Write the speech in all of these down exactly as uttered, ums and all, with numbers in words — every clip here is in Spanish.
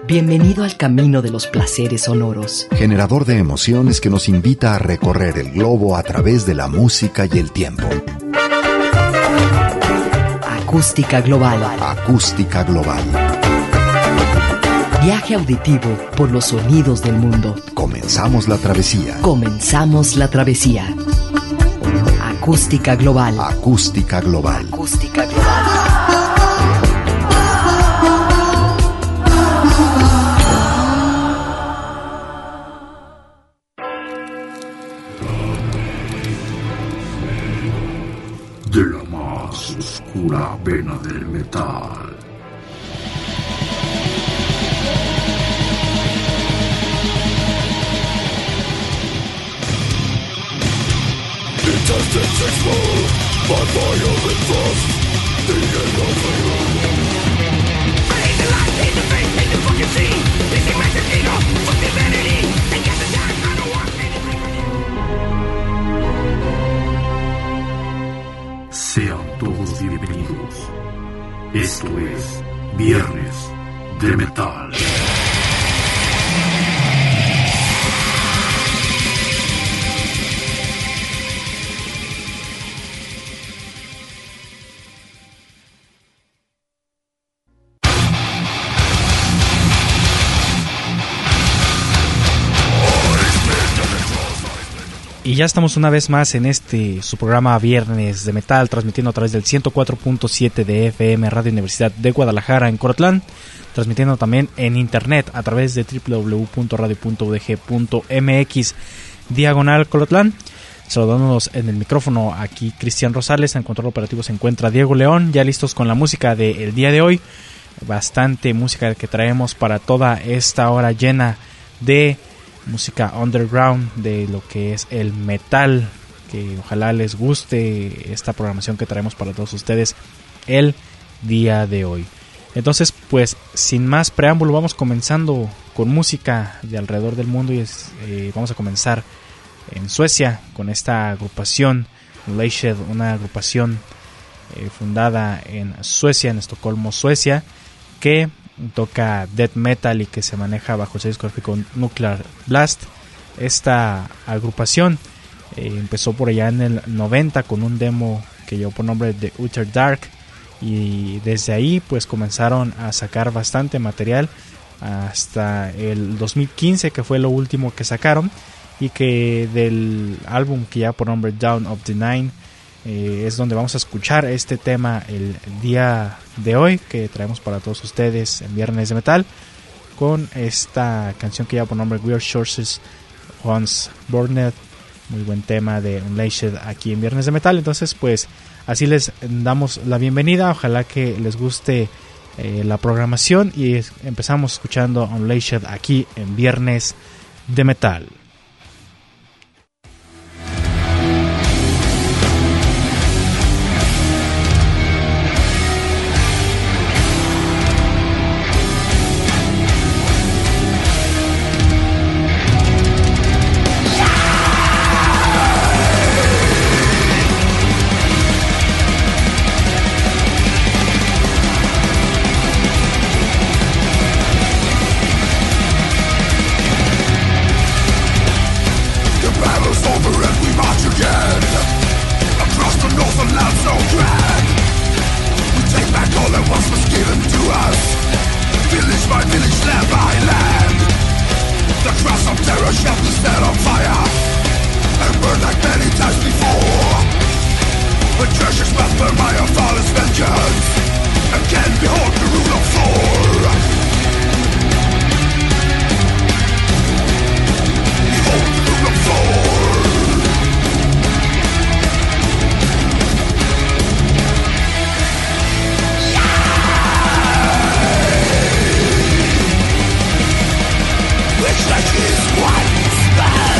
Bienvenido al camino de los placeres sonoros. Generador de emociones que nos invita a recorrer el globo a través de la música y el tiempo. Acústica Global. Acústica Global. Viaje auditivo por los sonidos del mundo. Comenzamos la travesía. Comenzamos la travesía. Acústica Global. Acústica Global. Acústica Global. De la más oscura vena del metal. Intestines explode by violent thrust. The end of the world. I hate the light, hate the face, hate the fucking scene. This is massive ego, fuck the vanity. And get the time, I don't want anything from you. Sean todos bienvenidos. Esto es Viernes de Metal. Y ya estamos una vez más en este, su programa Viernes de Metal, transmitiendo a través del ciento cuatro punto siete de F M Radio Universidad de Guadalajara en Corotlán, transmitiendo también en internet a través de doble u doble u doble u punto radio punto u d g punto m x diagonal Corotlán. Saludándonos en el micrófono aquí Cristian Rosales, en control operativo se encuentra Diego León, ya listos con la música del día de hoy. Bastante música que traemos para toda esta hora llena de música underground, de lo que es el metal, que ojalá les guste esta programación que traemos para todos ustedes el día de hoy. Entonces, pues sin más preámbulo, vamos comenzando con música de alrededor del mundo y es, eh, vamos a comenzar en Suecia con esta agrupación Unleashed, una agrupación eh, fundada en Suecia, en Estocolmo, Suecia, que toca death metal y que se maneja bajo el sello discográfico Nuclear Blast. Esta agrupación eh, empezó por allá en el noventa con un demo que llevó por nombre de Utter Dark, y desde ahí pues comenzaron a sacar bastante material hasta el dos mil quince, que fue lo último que sacaron, y que del álbum que lleva por nombre Dawn of the Nine Eh, es donde vamos a escuchar este tema el, el día de hoy, que traemos para todos ustedes en Viernes de Metal, con esta canción que lleva por nombre Weird Sources Once Burned. Muy buen tema de Unleashed aquí en Viernes de Metal. Entonces pues así les damos la bienvenida, ojalá que les guste eh, la programación, y es, empezamos escuchando Unleashed aquí en Viernes de Metal. Which like is one spell.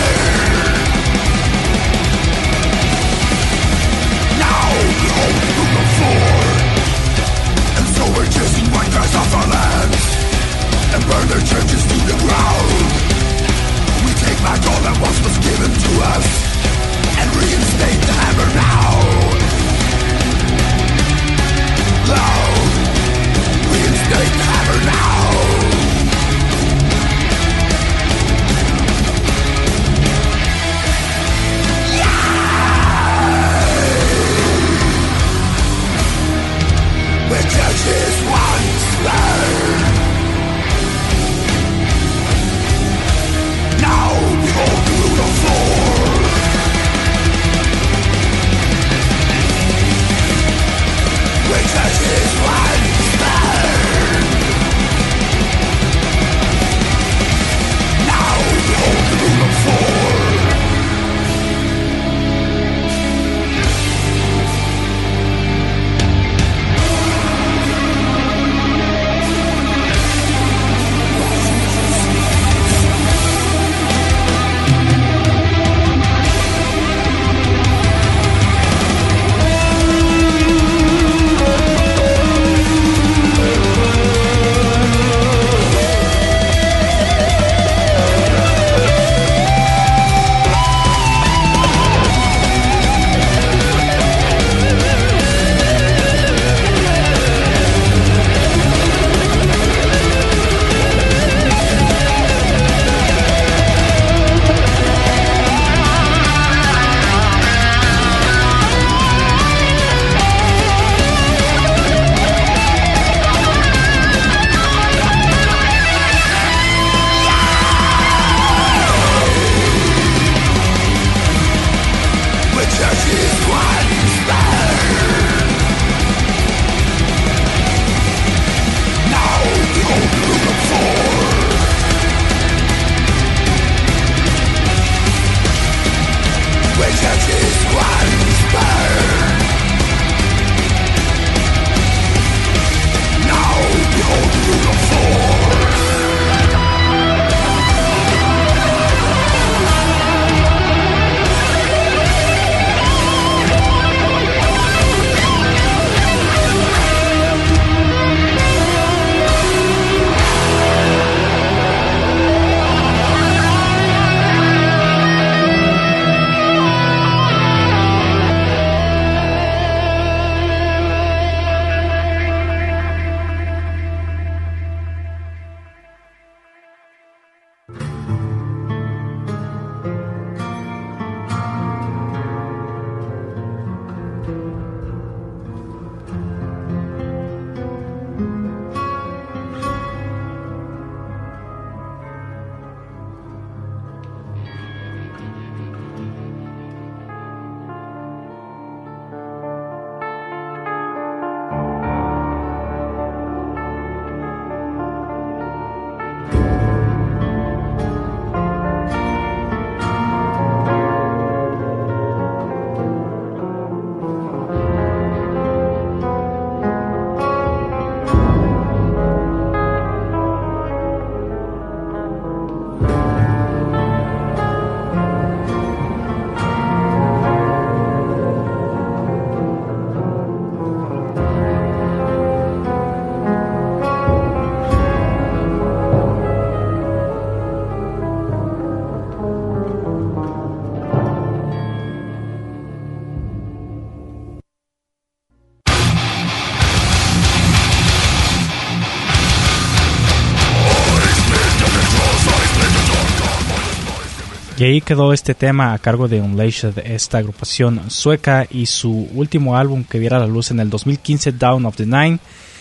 Y ahí quedó este tema a cargo de Unleashed, esta agrupación sueca, y su último álbum que viera la luz en el dos mil quince, Dawn of the Nine.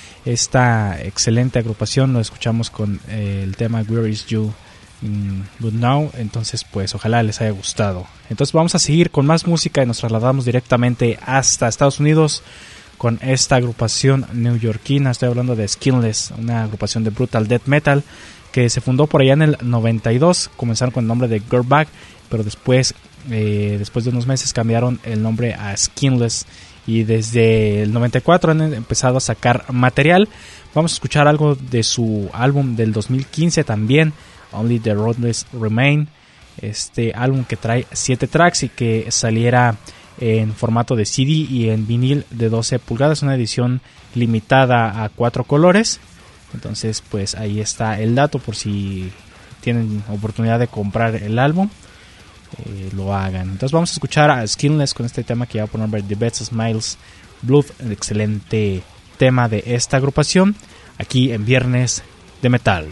Esta excelente agrupación lo escuchamos con eh, el tema Where Is You But Now. Entonces pues ojalá les haya gustado. Entonces vamos a seguir con más música y nos trasladamos directamente hasta Estados Unidos con esta agrupación neoyorquina. Estoy hablando de Skinless, una agrupación de brutal death metal que se fundó por allá en el noventa y dos. Comenzaron con el nombre de Girlbag, pero después, eh, después de unos meses cambiaron el nombre a Skinless. Y desde el noventa y cuatro han empezado a sacar material. Vamos a escuchar algo de su álbum del dos mil quince también, Only the Roadless Remain. Este álbum que trae siete tracks y que saliera en formato de C D y en vinil de doce pulgadas. Una edición limitada a cuatro colores. Entonces pues ahí está el dato por si tienen oportunidad de comprar el álbum. Eh, lo hagan. Entonces vamos a escuchar a Skinless con este tema que va por nombre The Best Smiles Blood, el excelente tema de esta agrupación aquí en Viernes de Metal.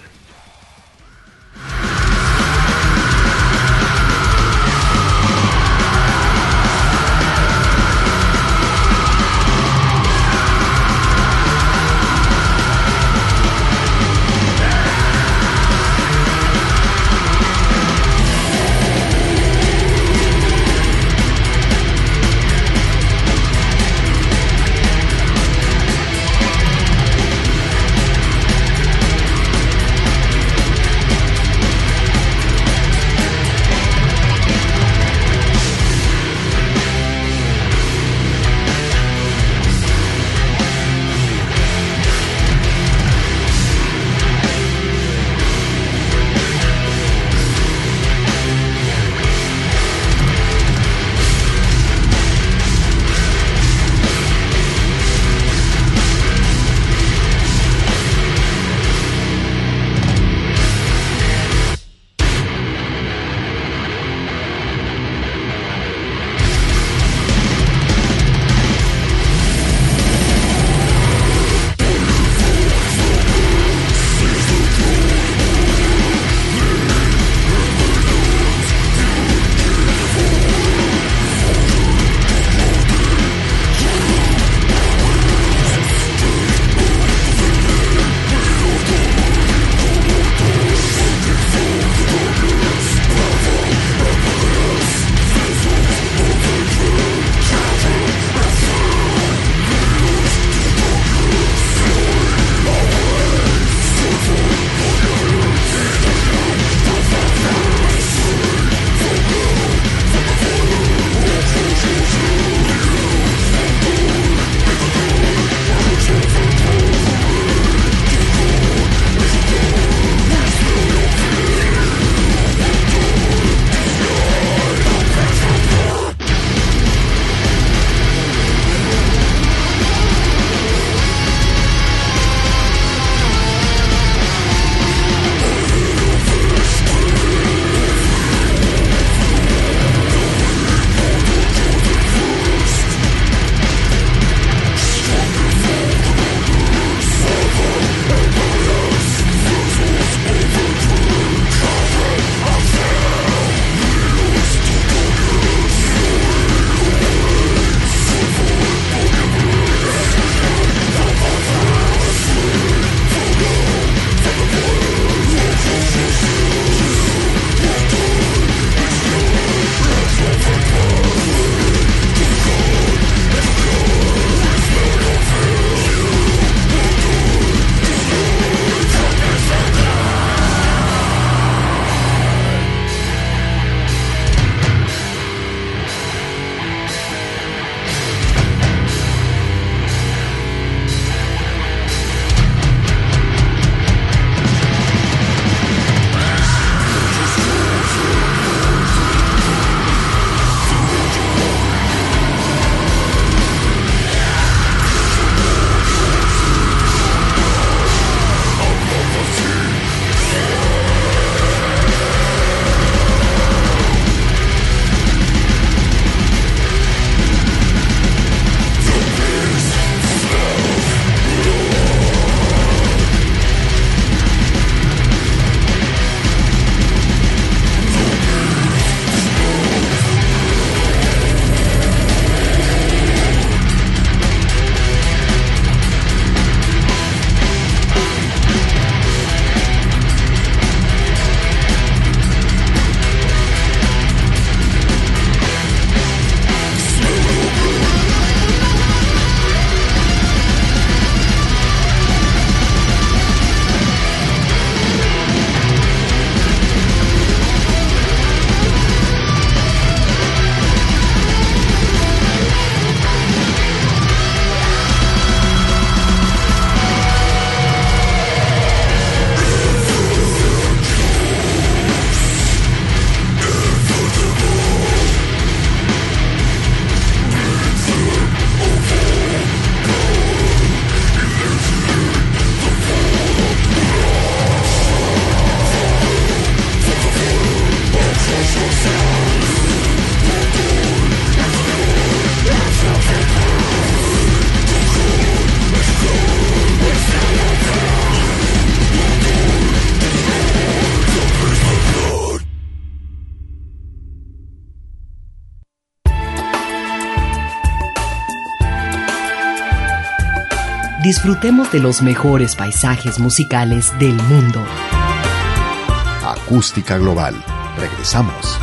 disfrutemos de los mejores paisajes musicales del mundo. Acústica Global. Regresamos.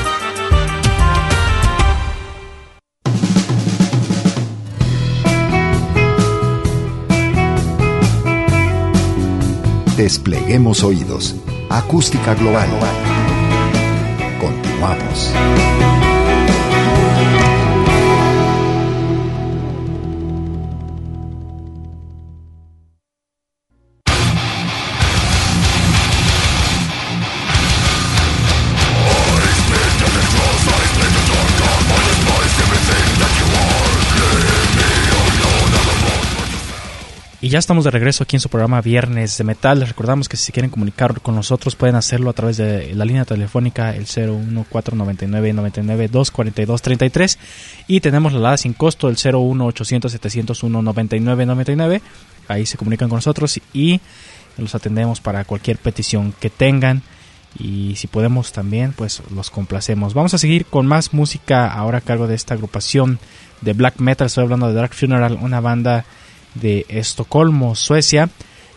Despleguemos oídos. Acústica Global. Continuamos. Y ya estamos de regreso aquí en su programa Viernes de Metal. Les recordamos que si quieren comunicar con nosotros pueden hacerlo a través de la línea telefónica el cero uno cuatro nueve nueve nueve nueve dos cuatro dos tres tres y tenemos la alada sin costo el cero uno ochocientos setecientos uno noventa y nueve noventa y nueve. Ahí se comunican con nosotros y los atendemos para cualquier petición que tengan, y si podemos también pues los complacemos. Vamos a seguir con más música ahora a cargo de esta agrupación de black metal. Estoy hablando de Dark Funeral, una banda de Estocolmo, Suecia,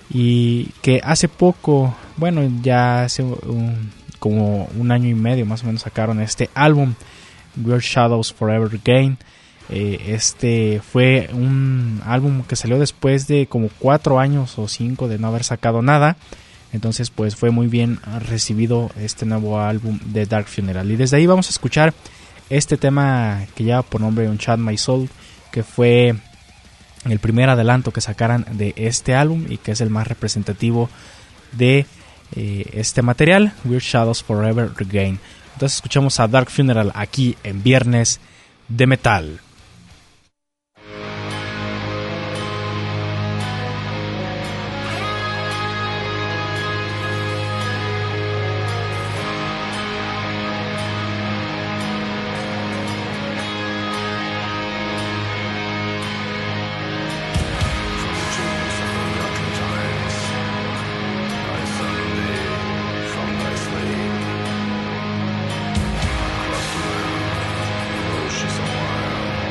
y que hace poco, bueno, ya hace un, como un año y medio más o menos sacaron este álbum Weird Shadows Forever Again. Eh, este fue un álbum que salió después de como cuatro años o cinco de no haber sacado nada, entonces pues fue muy bien recibido este nuevo álbum de Dark Funeral, y desde ahí vamos a escuchar este tema que lleva por nombre Unchained My Soul, que fue el primer adelanto que sacaran de este álbum y que es el más representativo de eh, este material, Weird Shadows Forever Again. Entonces escuchamos a Dark Funeral aquí en Viernes de Metal. She's a wild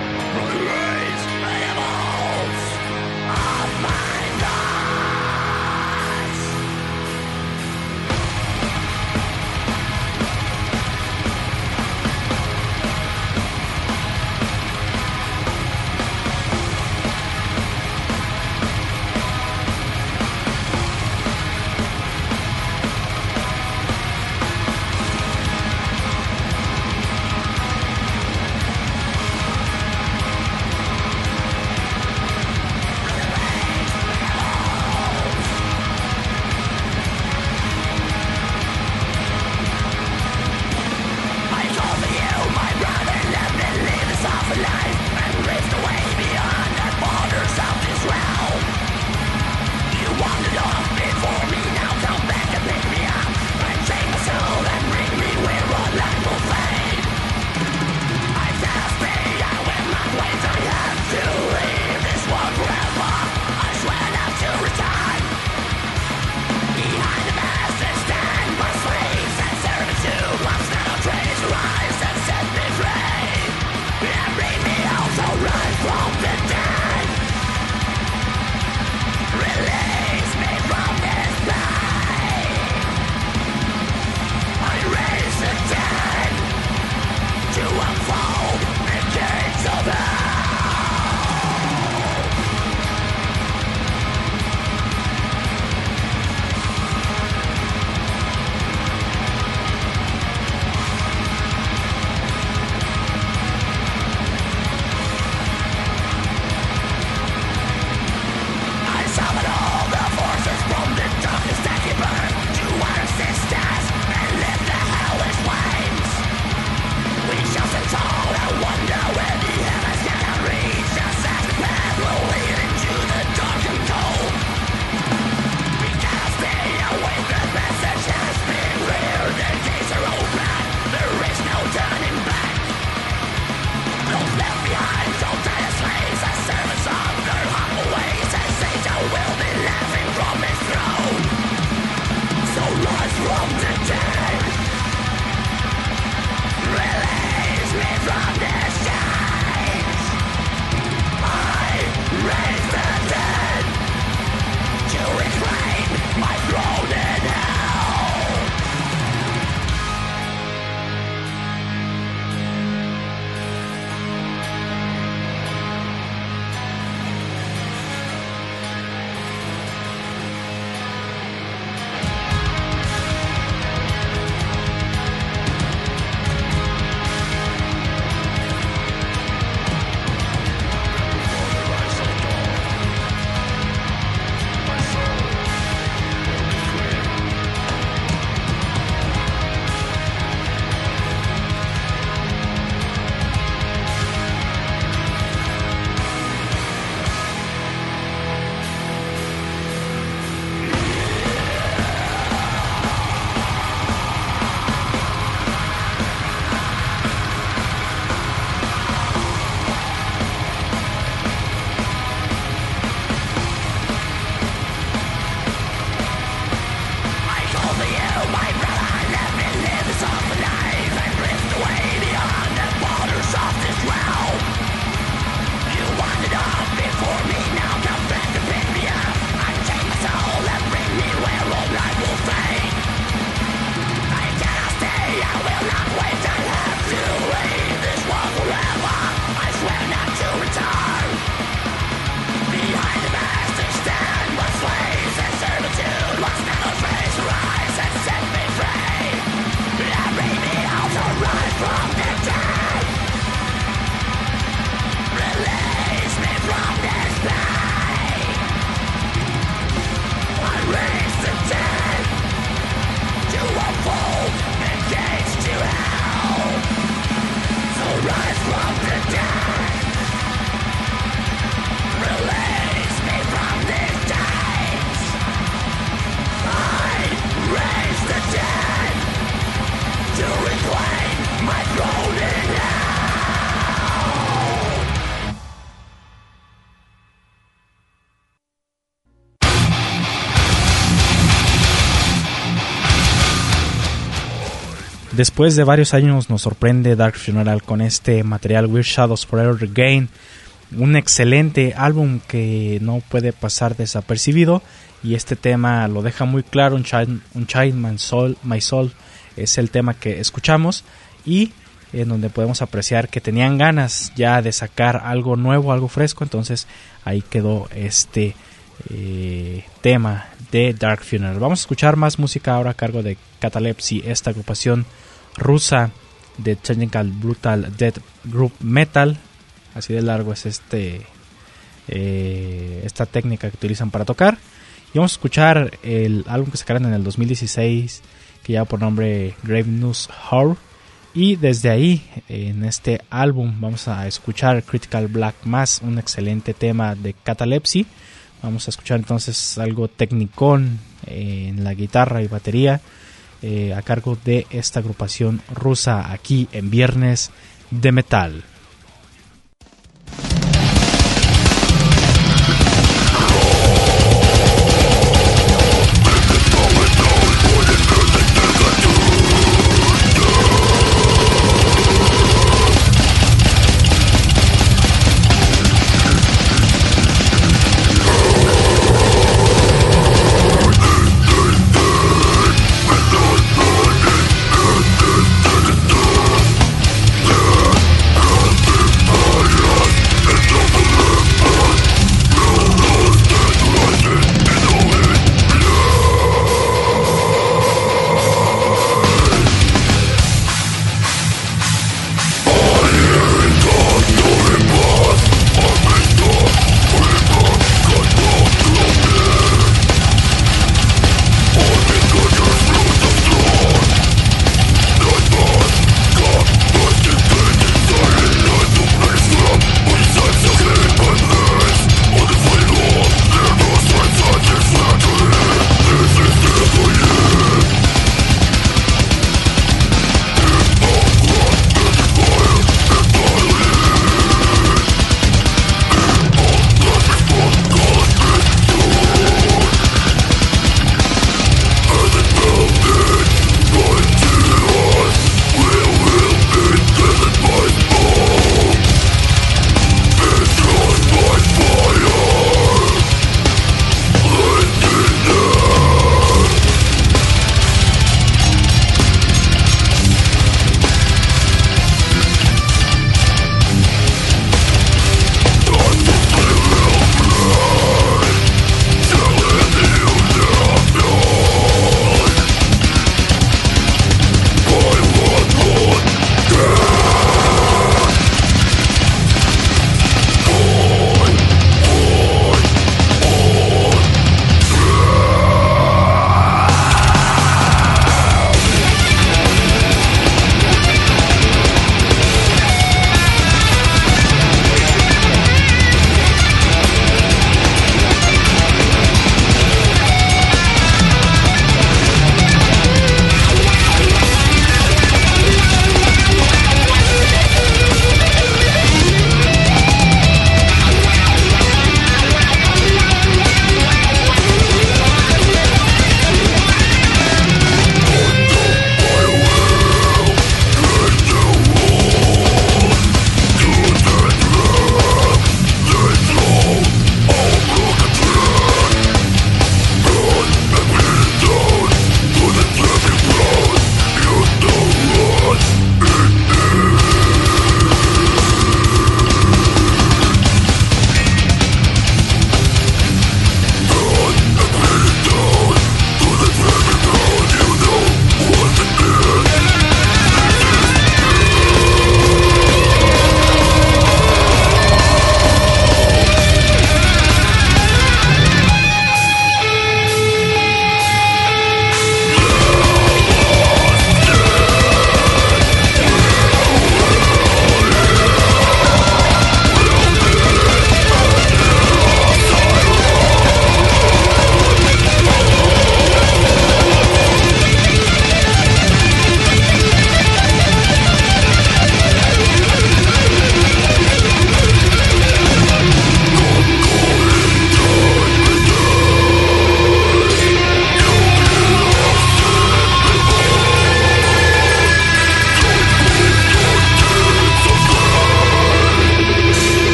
después de varios años nos sorprende Dark Funeral con este material Weird Shadows Forever Regain, un excelente álbum que no puede pasar desapercibido, y este tema lo deja muy claro. Unchained, Unchained My Soul, My Soul es el tema que escuchamos, y en donde podemos apreciar que tenían ganas ya de sacar algo nuevo, algo fresco. Entonces ahí quedó este eh, tema de Dark Funeral. Vamos a escuchar más música ahora a cargo de Catalepsy, esta agrupación rusa de Technical Brutal Death Group Metal. Así de largo es este eh, esta técnica que utilizan para tocar. Y vamos a escuchar el álbum que sacaron en el dos mil dieciséis, que lleva por nombre Grave News Horror. Y desde ahí, en este álbum, vamos a escuchar Critical Black Mass, un excelente tema de Catalepsy. Vamos a escuchar entonces algo tecnicón eh, en la guitarra y batería, eh, a cargo de esta agrupación rusa, aquí en Viernes de Metal. Death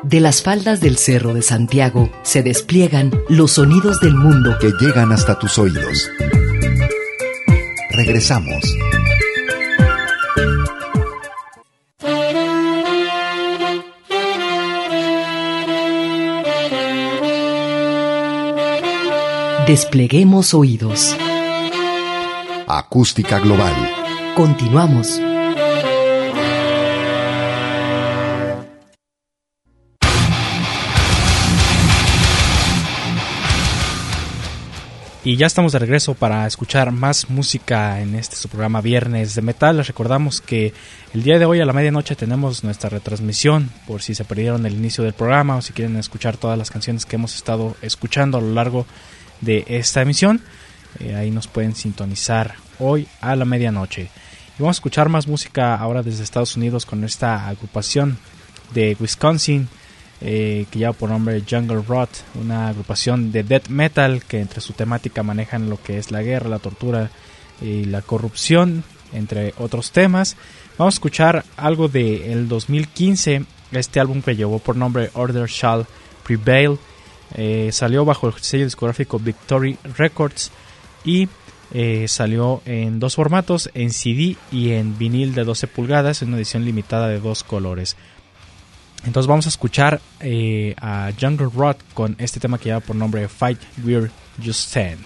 De las faldas del Cerro de Santiago se despliegan los sonidos del mundo que llegan hasta tus oídos. Regresamos. Despleguemos oídos. Acústica global. Continuamos. Y ya estamos de regreso para escuchar más música en este su programa Viernes de Metal. Les recordamos que el día de hoy a la medianoche tenemos nuestra retransmisión, por si se perdieron el inicio del programa o si quieren escuchar todas las canciones que hemos estado escuchando a lo largo de esta emisión. Eh, ahí nos pueden sintonizar hoy a la medianoche. Y vamos a escuchar más música ahora desde Estados Unidos con esta agrupación de Wisconsin, Eh, que lleva por nombre Jungle Rot, una agrupación de death metal que entre su temática manejan lo que es la guerra, la tortura y la corrupción, entre otros temas. Vamos a escuchar algo del dos mil quince, este álbum que llevó por nombre Order Shall Prevail. Eh, salió bajo el sello discográfico Victory Records y eh, salió en dos formatos, en C D y en vinil de doce pulgadas, en una edición limitada de dos colores. Entonces vamos a escuchar eh, a Jungle Rot con este tema que lleva por nombre Fight Where You Stand.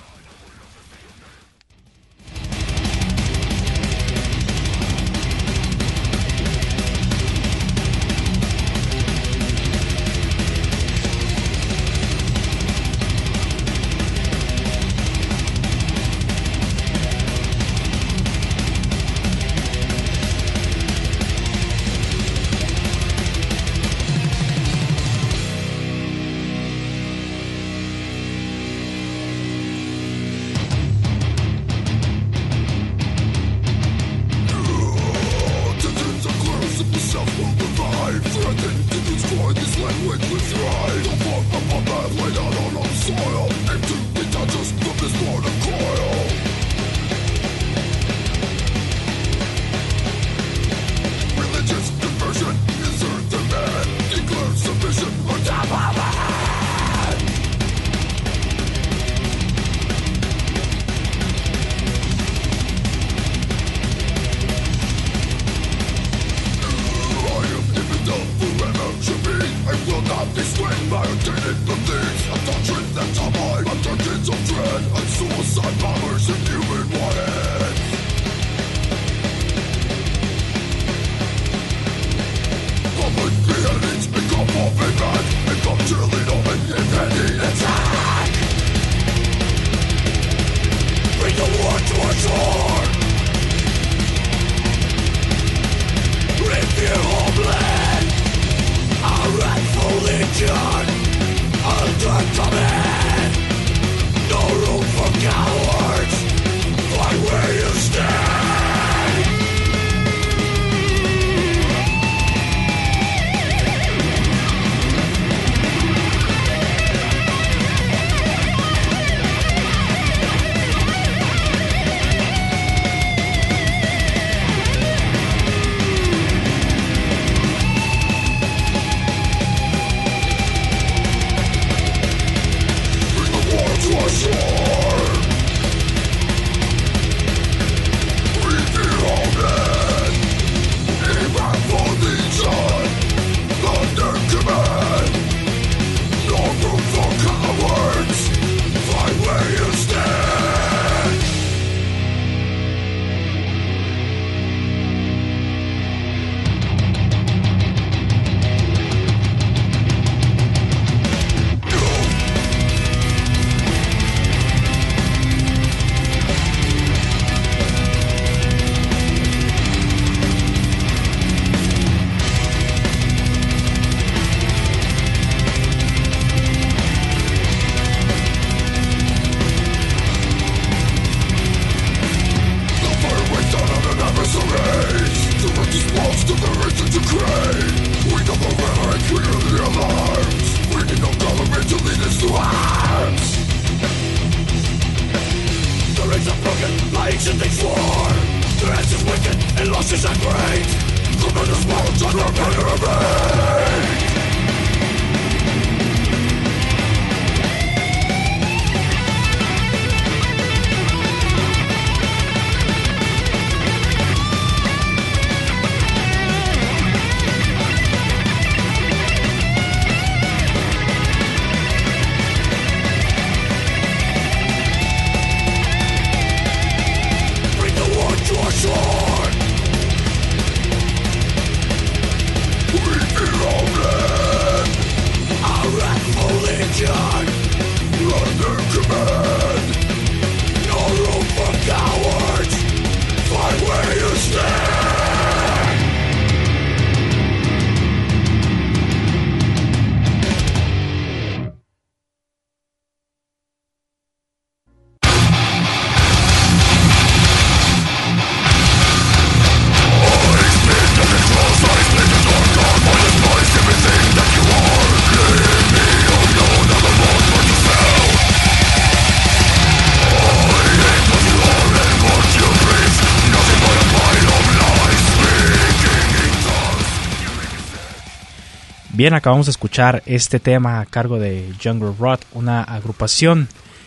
Losses are great. Tremendous worlds under pain. Bien, acabamos de escuchar este tema a cargo de Jungle Rot, una agrupación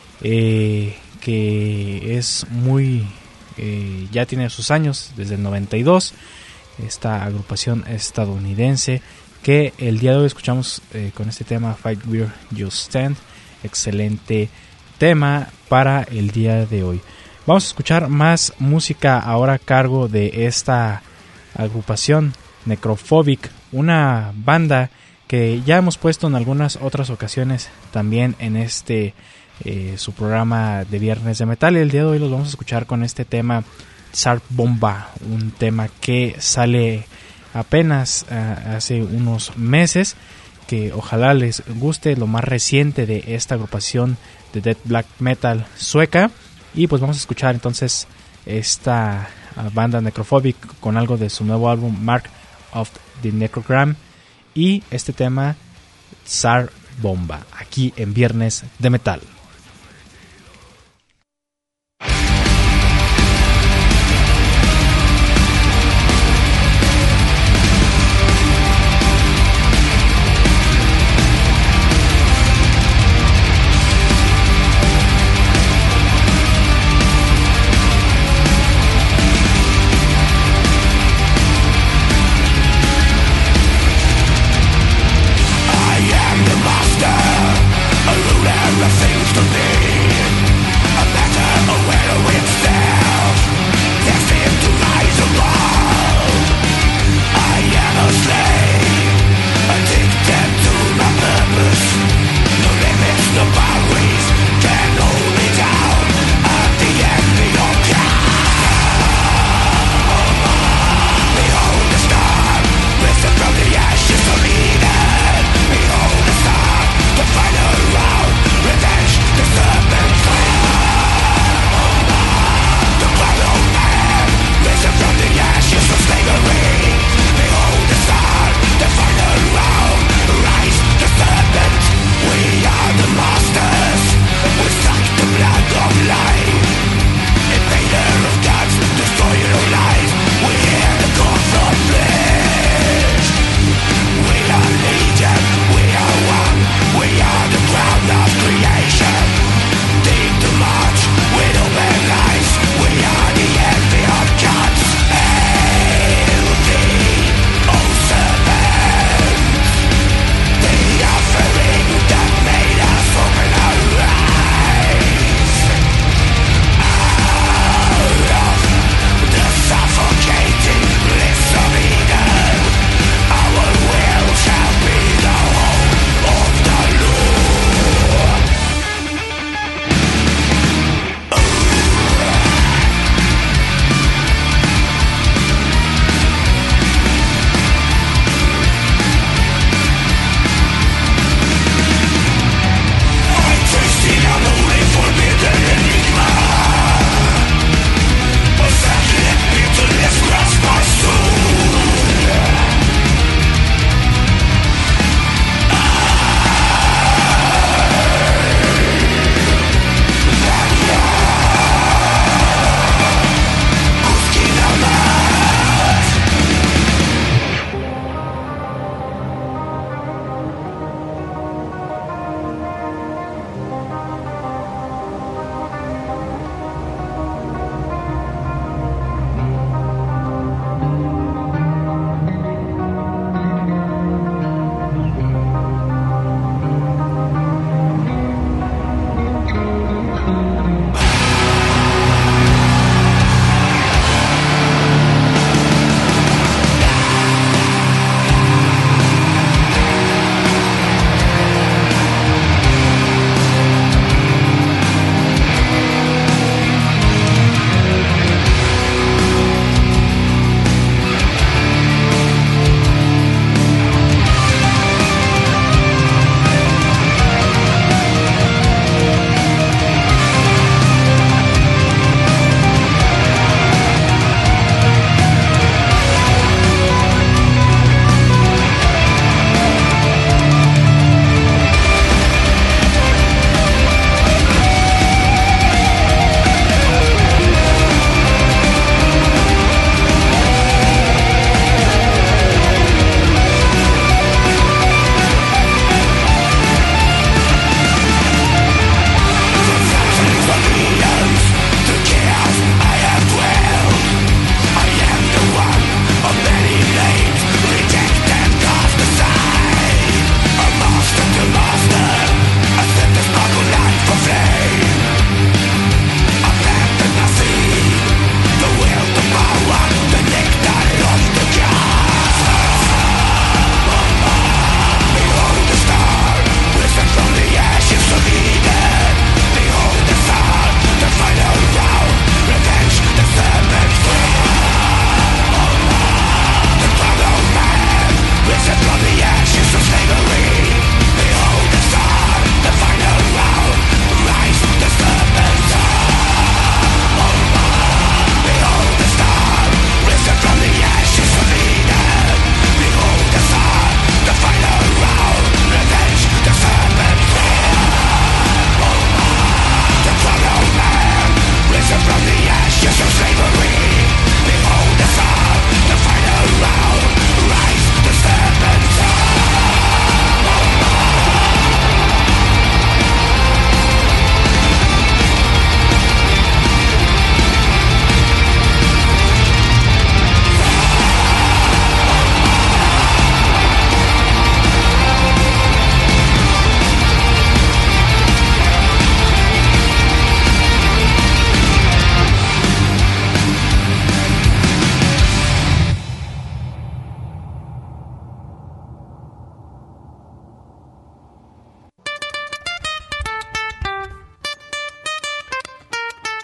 eh, que es muy, eh, ya tiene sus años, desde el noventa y dos, esta agrupación estadounidense que el día de hoy escuchamos eh, con este tema Fight Where You Stand, excelente tema para el día de hoy. Vamos a escuchar más música ahora a cargo de esta agrupación Necrophobic, una banda que ya hemos puesto en algunas otras ocasiones también en este eh, su programa de Viernes de Metal, y el día de hoy los vamos a escuchar con este tema Tsar Bomba, un tema que sale apenas uh, hace unos meses, que ojalá les guste, lo más reciente de esta agrupación de death black metal sueca. Y pues vamos a escuchar entonces esta uh, banda Necrophobic con algo de su nuevo álbum Mark of the Necrogram y este tema Tsar Bomba, aquí en Viernes de Metal. Things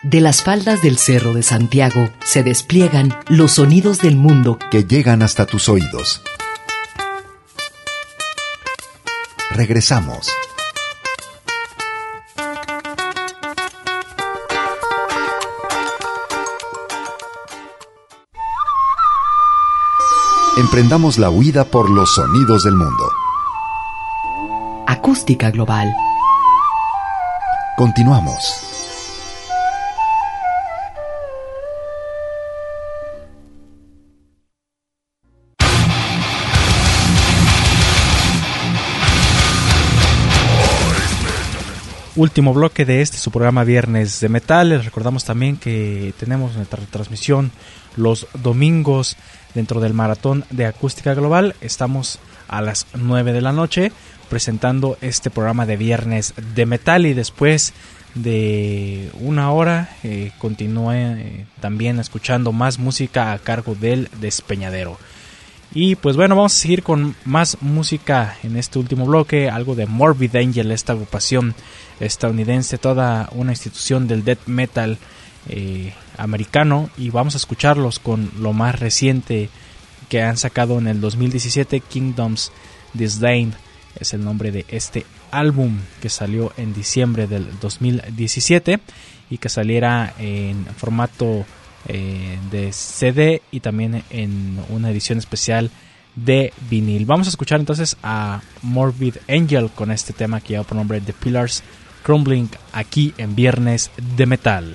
De las faldas del Cerro de Santiago se despliegan los sonidos del mundo que llegan hasta tus oídos. Regresamos. Emprendamos la huida por los sonidos del mundo. Acústica Global. Continuamos. Último bloque de este su programa Viernes de Metal. Les recordamos también que tenemos nuestra retransmisión los domingos dentro del maratón de Acústica Global. Estamos a las nueve de la noche presentando este programa de Viernes de Metal, y después de una hora eh, continúe eh, también escuchando más música a cargo del Despeñadero. Y pues bueno, vamos a seguir con más música en este último bloque, algo de Morbid Angel, esta agrupación estadounidense, toda una institución del death metal eh, americano, y vamos a escucharlos con lo más reciente que han sacado en el dos mil diecisiete, Kingdoms Disdain es el nombre de este álbum, que salió en diciembre del dos mil diecisiete y que saliera en formato Eh, de C D y también en una edición especial de vinil. Vamos a escuchar entonces a Morbid Angel con este tema que lleva por nombre The Pillars Crumbling, aquí en Viernes de Metal.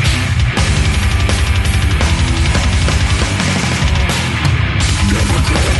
Never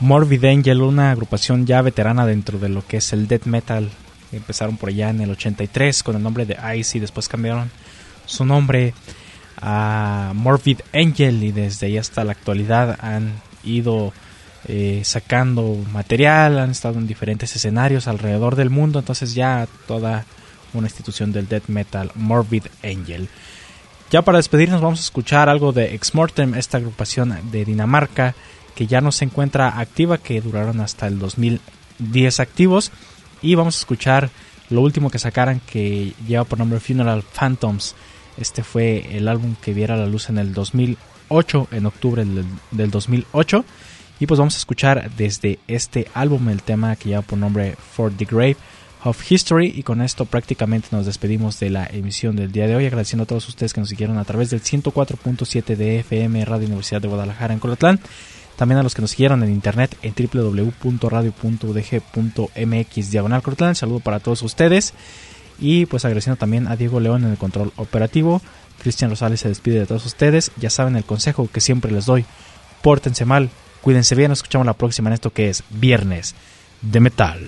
Morbid Angel, una agrupación ya veterana dentro de lo que es el death metal. Empezaron por allá en el ochenta y tres con el nombre de Ice y después cambiaron su nombre a Morbid Angel, y desde ahí hasta la actualidad han ido eh, sacando material, han estado en diferentes escenarios alrededor del mundo, entonces ya toda una institución del death metal, Morbid Angel. Ya para despedirnos vamos a escuchar algo de Exmortem, esta agrupación de Dinamarca que ya no se encuentra activa, que duraron hasta el dos mil diez activos, y vamos a escuchar lo último que sacaran, que lleva por nombre Funeral Phantoms. Este fue el álbum que viera la luz en el dos mil ocho, en octubre del, del dos mil ocho, y pues vamos a escuchar desde este álbum el tema que lleva por nombre For the Grave of History, y con esto prácticamente nos despedimos de la emisión del día de hoy, agradeciendo a todos ustedes que nos siguieron a través del ciento cuatro punto siete de F M Radio Universidad de Guadalajara en Colotlán, también a los que nos siguieron en internet en doble u doble u doble u punto radio punto u d g punto m x diagonal Colotlán. Saludo para todos ustedes, y pues agradeciendo también a Diego León en el control operativo. Cristian Rosales se despide de todos ustedes. Ya saben el consejo que siempre les doy: pórtense mal, cuídense bien, nos escuchamos la próxima en esto que es Viernes de Metal.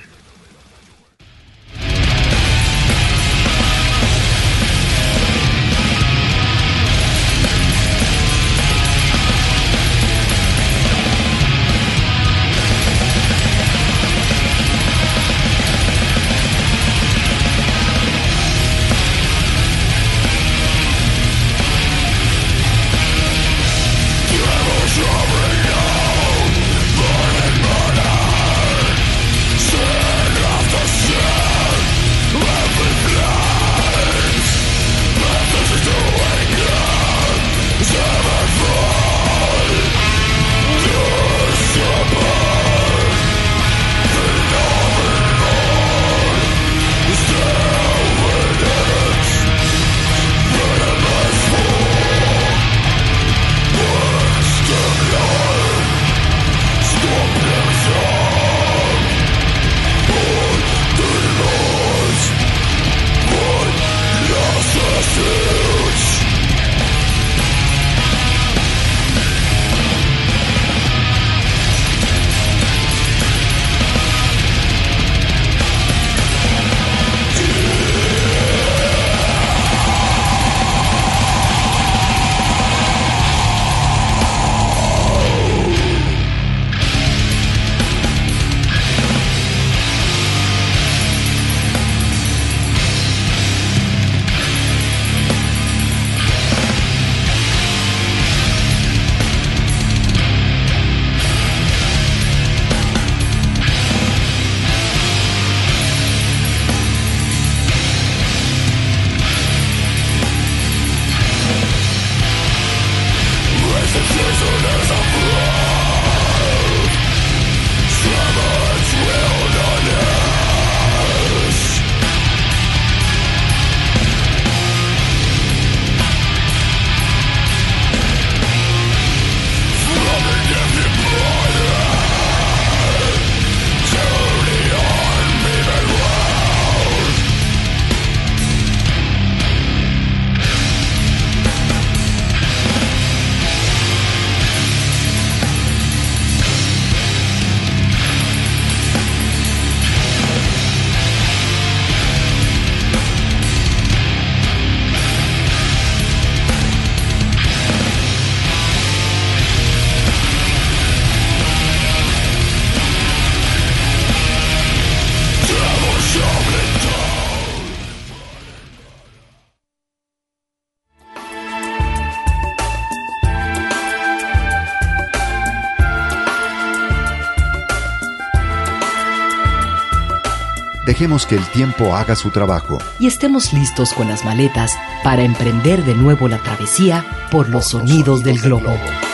Dejemos que el tiempo haga su trabajo. Y estemos listos con las maletas para emprender de nuevo la travesía por los sonidos del globo.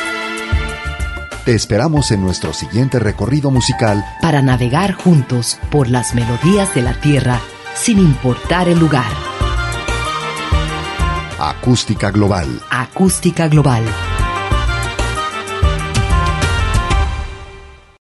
Te esperamos en nuestro siguiente recorrido musical para navegar juntos por las melodías de la tierra sin importar el lugar. Acústica Global. Acústica Global.